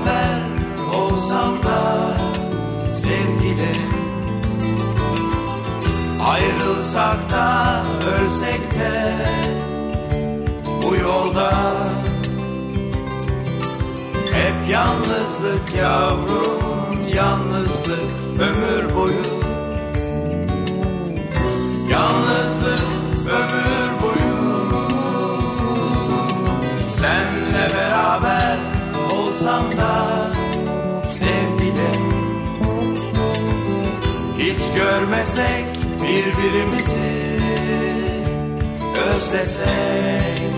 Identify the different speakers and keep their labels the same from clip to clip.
Speaker 1: beraber olsam da sevgilim, ayrılsak da ölsek de bu yolda hep yalnızlık yavrum, yalnızlık ömür boyu. Yalnızlık ömür boyu. Senle beraber olsam da sevgilim, hiç görmesek birbirimizi, özlesek,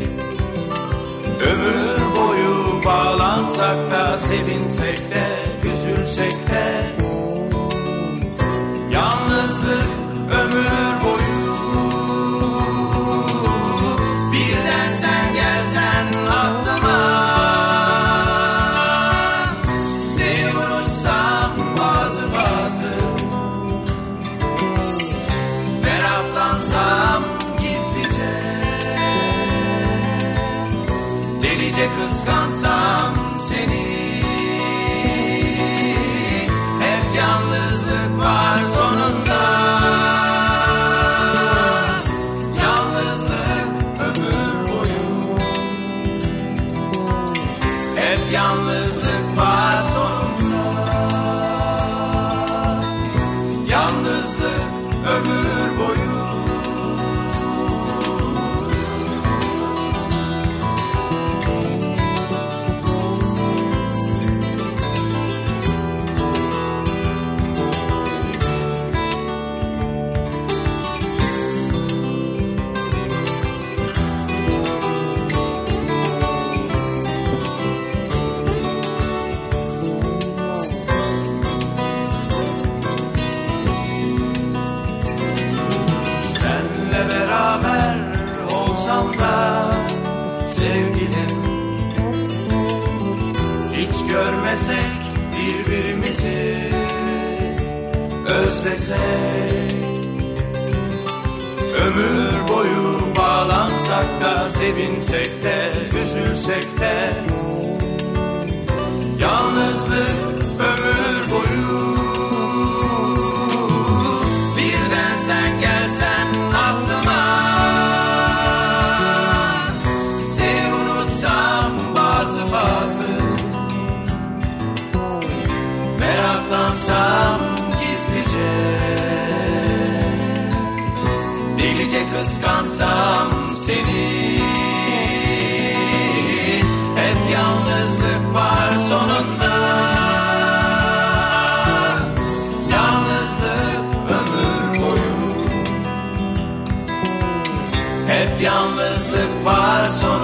Speaker 1: ömür boyu bağlansak da sevinsek de üzülsek de, yalnızlık ömür boyu. Birden sen gelsen aklıma, seni unutsam bazı meraklansam gizlice, delice kıskansam seni. Hep yalnızlık var sonunda, yalnızlık ömür boyu. Hep yalnızlık var sonunda, yalnızlık ömür boyu. Da sevgilim, hiç görmesek birbirimizi, özlesek, ömür boyu bağlansak da sevinsek de üzülsek de, yalnızlık ömür boyu. Birden sen gelsen aklıma, meraklansam gizlice, delice kıskansam seni. Hep yalnızlık var sonunda, yalnızlık ömür boyu. Hep yalnızlık var sonunda,